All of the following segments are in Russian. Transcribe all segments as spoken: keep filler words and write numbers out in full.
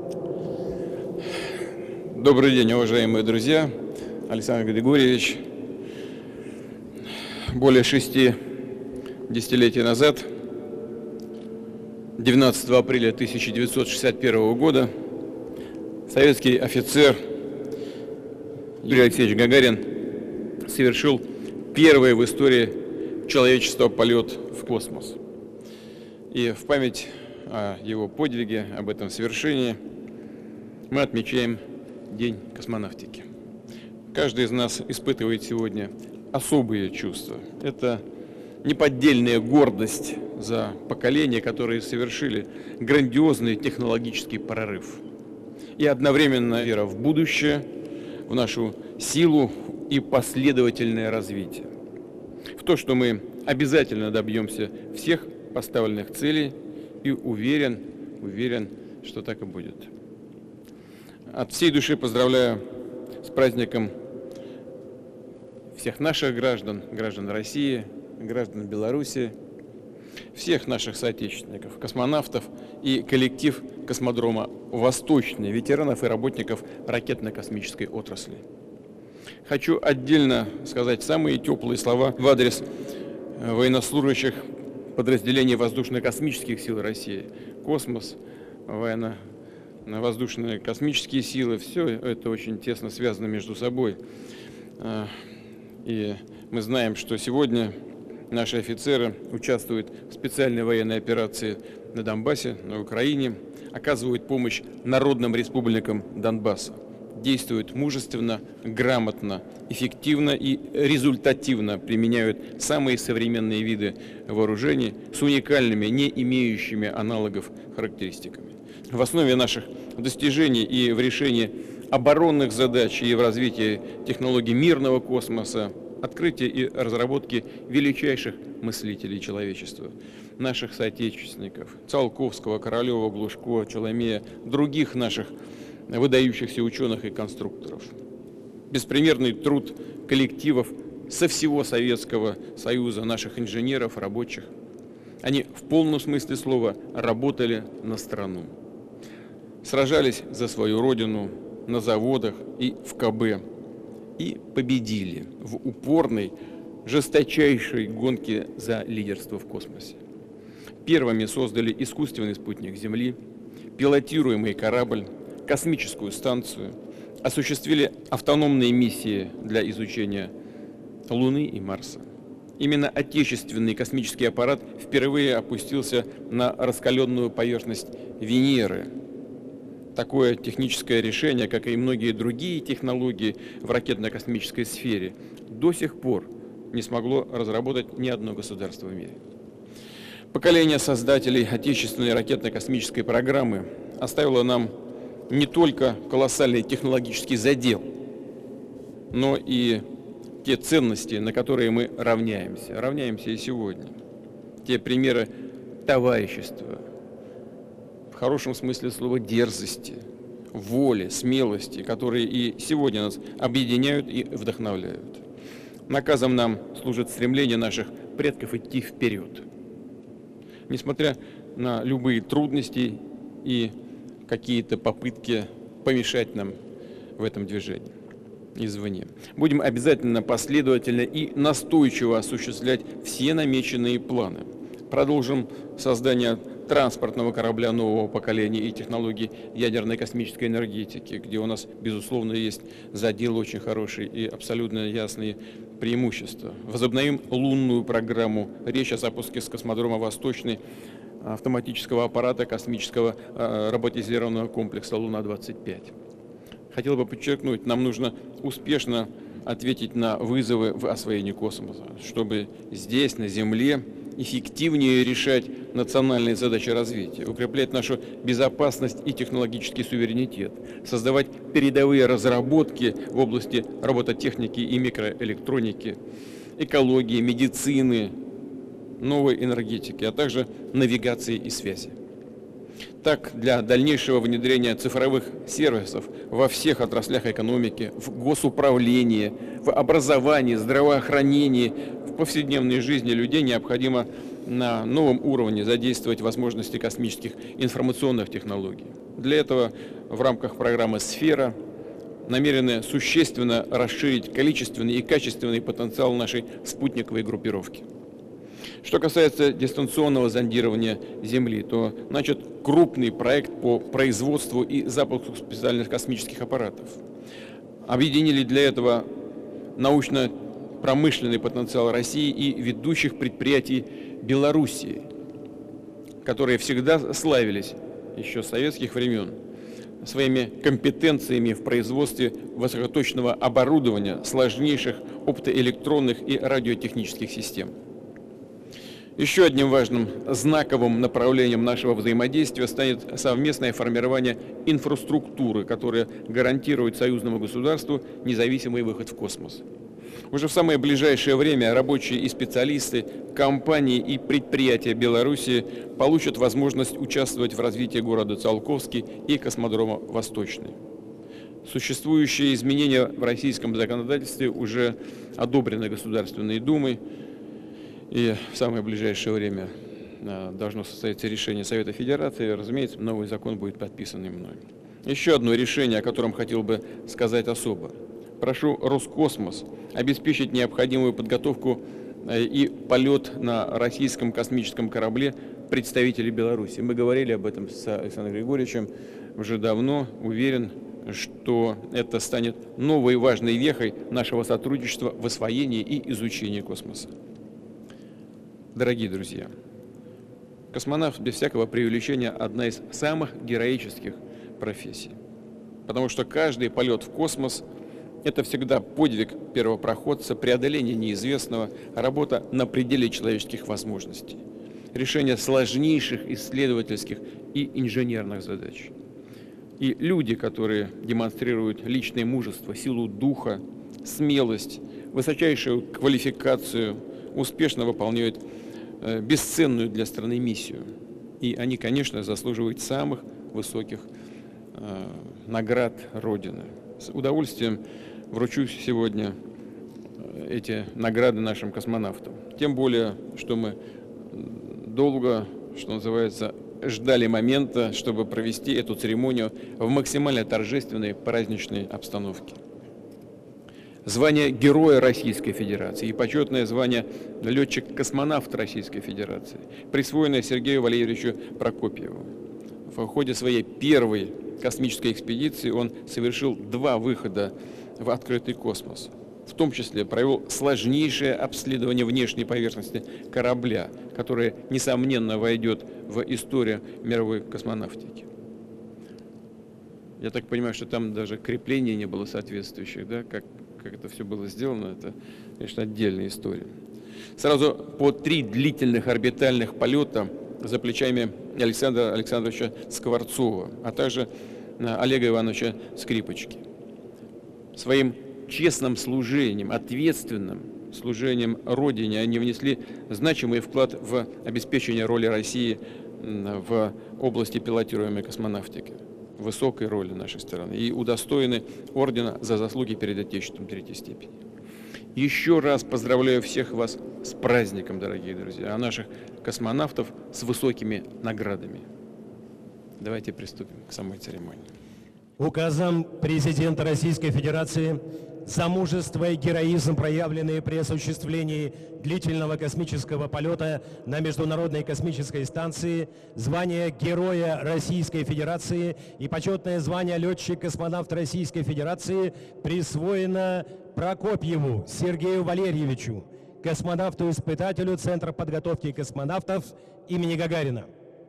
Добрый день, уважаемые друзья. Александр Григорьевич, более шести десятилетий назад, двенадцатого апреля тысяча девятьсот шестьдесят первого года, советский офицер Юрий Алексеевич Гагарин совершил первый в истории человечества полет в космос. И в память о его подвиге, об этом совершении, мы отмечаем День космонавтики. Каждый из нас испытывает сегодня особые чувства. Это неподдельная гордость за поколения, которые совершили грандиозный технологический прорыв. И одновременно вера в будущее, в нашу силу и последовательное развитие. В то, что мы обязательно добьемся всех поставленных целей, и уверен, уверен, что так и будет. От всей души поздравляю с праздником всех наших граждан, граждан России, граждан Беларуси, всех наших соотечественников, космонавтов и коллектив космодрома «Восточный», ветеранов и работников ракетно-космической отрасли. Хочу отдельно сказать самые теплые слова в адрес военнослужащих подразделений воздушно-космических сил России, космос, военно воздушные космические силы, все это очень тесно связано между собой. И мы знаем, что сегодня наши офицеры участвуют в специальной военной операции на Донбассе, на Украине, оказывают помощь народным республикам Донбасса, действуют мужественно, грамотно, эффективно и результативно применяют самые современные виды вооружений с уникальными, не имеющими аналогов характеристиками. В основе наших достижений и в решении оборонных задач и в развитии технологий мирного космоса, открытие и разработки величайших мыслителей человечества, наших соотечественников, Циолковского, Королева, Глушко, Челомея, других наших выдающихся ученых и конструкторов. Беспримерный труд коллективов со всего Советского Союза, наших инженеров, рабочих. Они в полном смысле слова работали на страну. Сражались за свою родину на заводах и в ка бэ и победили в упорной, жесточайшей гонке за лидерство в космосе. Первыми создали искусственный спутник Земли, пилотируемый корабль, космическую станцию, осуществили автономные миссии для изучения Луны и Марса. Именно отечественный космический аппарат впервые опустился на раскаленную поверхность Венеры. Такое техническое решение, как и многие другие технологии в ракетно-космической сфере, до сих пор не смогло разработать ни одно государство в мире. Поколение создателей отечественной ракетно-космической программы оставило нам не только колоссальный технологический задел, но и те ценности, на которые мы равняемся. Равняемся и сегодня. Те примеры товарищества, в хорошем смысле слова дерзости, воли, смелости, которые и сегодня нас объединяют и вдохновляют. Наказом нам служит стремление наших предков идти вперед. Несмотря на любые трудности и какие-то попытки помешать нам в этом движении извне. Будем обязательно последовательно и настойчиво осуществлять все намеченные планы. Продолжим создание транспортного корабля нового поколения и технологий ядерной космической энергетики, где у нас, безусловно, есть задел очень хороший и абсолютно ясные преимущества. Возобновим лунную программу. Речь о запуске с космодрома «Восточный» автоматического аппарата космического э, роботизированного комплекса Луна двадцать пять. Хотел бы подчеркнуть, нам нужно успешно ответить на вызовы в освоении космоса, чтобы здесь, на Земле, эффективнее решать национальные задачи развития, укреплять нашу безопасность и технологический суверенитет, создавать передовые разработки в области робототехники и микроэлектроники, экологии, медицины, новой энергетики, а также навигации и связи. Так, для дальнейшего внедрения цифровых сервисов во всех отраслях экономики, в госуправлении, в образовании, здравоохранении, в повседневной жизни людей необходимо на новом уровне задействовать возможности космических информационных технологий. Для этого в рамках программы «Сфера» намерены существенно расширить количественный и качественный потенциал нашей спутниковой группировки. Что касается дистанционного зондирования Земли, то начат крупный проект по производству и запуску специальных космических аппаратов. Объединили для этого научно-промышленный потенциал России и ведущих предприятий Белоруссии, которые всегда славились еще с советских времен своими компетенциями в производстве высокоточного оборудования сложнейших оптоэлектронных и радиотехнических систем. Еще одним важным знаковым направлением нашего взаимодействия станет совместное формирование инфраструктуры, которая гарантирует союзному государству независимый выход в космос. Уже в самое ближайшее время рабочие и специалисты, компании и предприятия Беларуси получат возможность участвовать в развитии города Циолковский и космодрома Восточный. Существующие изменения в российском законодательстве уже одобрены Государственной Думой, и в самое ближайшее время должно состояться решение Совета Федерации. Разумеется, новый закон будет подписан и мной. Еще одно решение, о котором хотел бы сказать особо. Прошу Роскосмос обеспечить необходимую подготовку и полет на российском космическом корабле представителей Беларуси. Мы говорили об этом с Александром Григорьевичем уже давно. Уверен, что это станет новой важной вехой нашего сотрудничества в освоении и изучении космоса. Дорогие друзья, космонавт, без всякого преувеличения, одна из самых героических профессий. Потому что каждый полет в космос – это всегда подвиг первопроходца, преодоление неизвестного, работа на пределе человеческих возможностей, решение сложнейших исследовательских и инженерных задач. И люди, которые демонстрируют личное мужество, силу духа, смелость, высочайшую квалификацию, успешно выполняют бесценную для страны миссию. И они, конечно, заслуживают самых высоких э, наград Родины. С удовольствием вручу сегодня эти награды нашим космонавтам. Тем более, что мы долго, что называется, ждали момента, чтобы провести эту церемонию в максимально торжественной праздничной обстановке. Звание Героя Российской Федерации и почетное звание летчик-космонавт Российской Федерации, присвоенное Сергею Валерьевичу Прокопьеву. В ходе своей первой космической экспедиции он совершил два выхода в открытый космос. В том числе провел сложнейшее обследование внешней поверхности корабля, которое, несомненно, войдет в историю мировой космонавтики. Я так понимаю, что там даже креплений не было соответствующих, да, как, как это все было сделано, это, конечно, отдельная история. Сразу по три длительных орбитальных полета за плечами Александра Александровича Скворцова, а также Олега Ивановича Скрипочки. Своим честным служением, ответственным служением Родине они внесли значимый вклад в обеспечение роли России в области пилотируемой космонавтики, высокой роли нашей страны, и удостоены ордена за заслуги перед Отечеством третьей степени. Еще раз поздравляю всех вас с праздником, дорогие друзья, а наших космонавтов с высокими наградами. Давайте приступим к самой церемонии. Указом президента Российской Федерации за мужество и героизм, проявленные при осуществлении длительного космического полета на Международной космической станции, звание Героя Российской Федерации и почетное звание летчик-космонавт Российской Федерации присвоено Прокопьеву Сергею Валерьевичу, космонавту-испытателю Центра подготовки космонавтов имени Гагарина.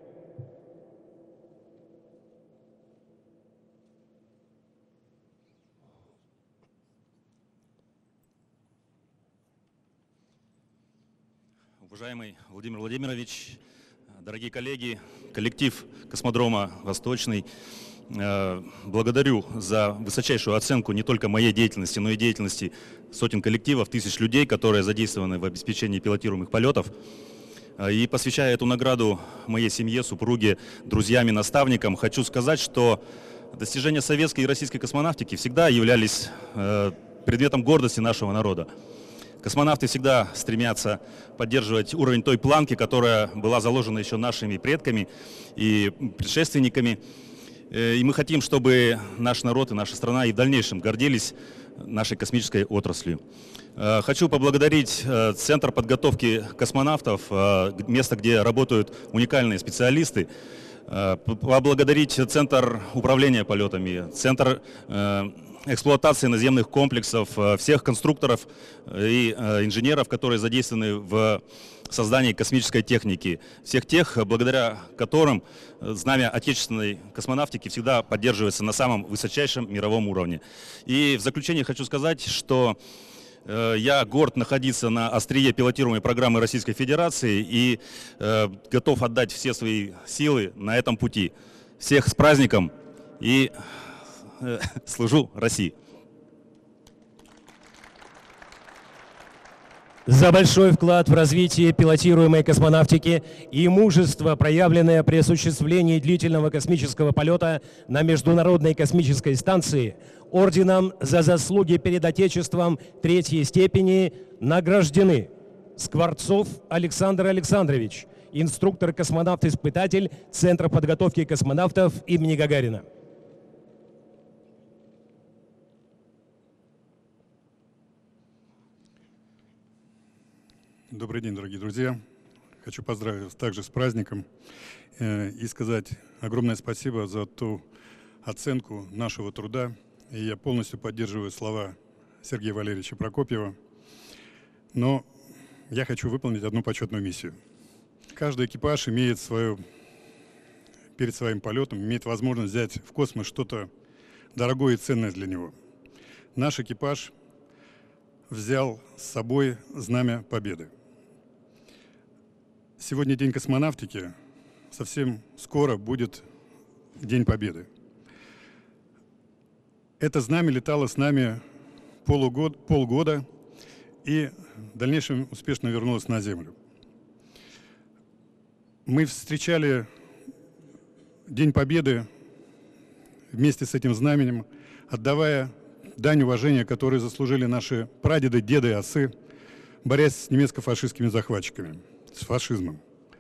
Уважаемый Владимир Владимирович, дорогие коллеги, коллектив космодрома «Восточный», благодарю за высочайшую оценку не только моей деятельности, но и деятельности сотен коллективов, тысяч людей, которые задействованы в обеспечении пилотируемых полетов. И посвящая эту награду моей семье, супруге, друзьям и наставникам, хочу сказать, что достижения советской и российской космонавтики всегда являлись предметом гордости нашего народа. Космонавты всегда стремятся поддерживать уровень той планки, которая была заложена еще нашими предками и предшественниками. И мы хотим, чтобы наш народ и наша страна и в дальнейшем гордились нашей космической отраслью. Хочу поблагодарить Центр подготовки космонавтов, место, где работают уникальные специалисты, поблагодарить Центр управления полетами, Центр эксплуатации наземных комплексов, всех конструкторов и инженеров, которые задействованы в создании космической техники, всех тех, благодаря которым знамя отечественной космонавтики всегда поддерживается на самом высочайшем мировом уровне. И в заключение хочу сказать, что я горд находиться на острие пилотируемой программы Российской Федерации и э, готов отдать все свои силы на этом пути. Всех с праздником и э, служу России. За большой вклад в развитие пилотируемой космонавтики и мужество, проявленное при осуществлении длительного космического полета на Международной космической станции, орденом за заслуги перед Отечеством третьей степени награждены Скворцов Александр Александрович, инструктор-космонавт-испытатель Центра подготовки космонавтов имени Гагарина. Добрый день, дорогие друзья. Хочу поздравить вас также с праздником э, и сказать огромное спасибо за ту оценку нашего труда. И я полностью поддерживаю слова Сергея Валерьевича Прокопьева. Но я хочу выполнить одну почетную миссию. Каждый экипаж имеет свою, перед своим полетом, имеет возможность взять в космос что-то дорогое и ценное для него. Наш экипаж взял с собой знамя Победы. Сегодня День космонавтики, совсем скоро будет День Победы. Это знамя летало с нами полугод, полгода и в дальнейшем успешно вернулось на Землю. Мы встречали День Победы вместе с этим знаменем, отдавая дань уважения, которую заслужили наши прадеды, деды и отцы, борясь с немецко-фашистскими захватчиками, с фашизмом.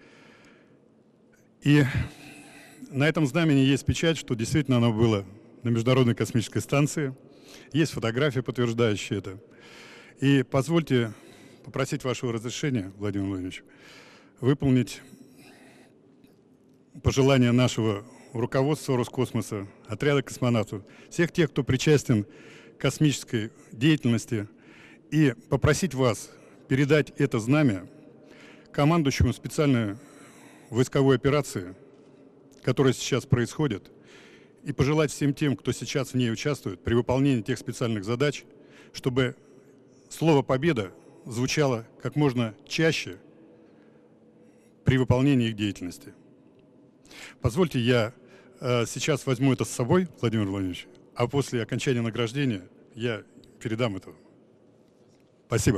И на этом знамени есть печать, что действительно оно было на Международной космической станции. Есть фотография, подтверждающая это. И позвольте попросить вашего разрешения, Владимир Владимирович, выполнить пожелания нашего руководства Роскосмоса, отряда космонавтов, всех тех, кто причастен к космической деятельности, и попросить вас передать это знамя командующему специальной войсковой операции, которая сейчас происходит, и пожелать всем тем, кто сейчас в ней участвует, при выполнении тех специальных задач, чтобы слово «Победа» звучало как можно чаще при выполнении их деятельности. Позвольте, я э, сейчас возьму это с собой, Владимир Владимирович, а после окончания награждения я передам это. Спасибо.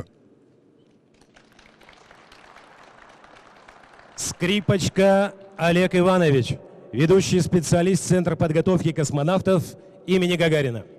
Скрипочка Олег Иванович, ведущий специалист Центра подготовки космонавтов имени Гагарина.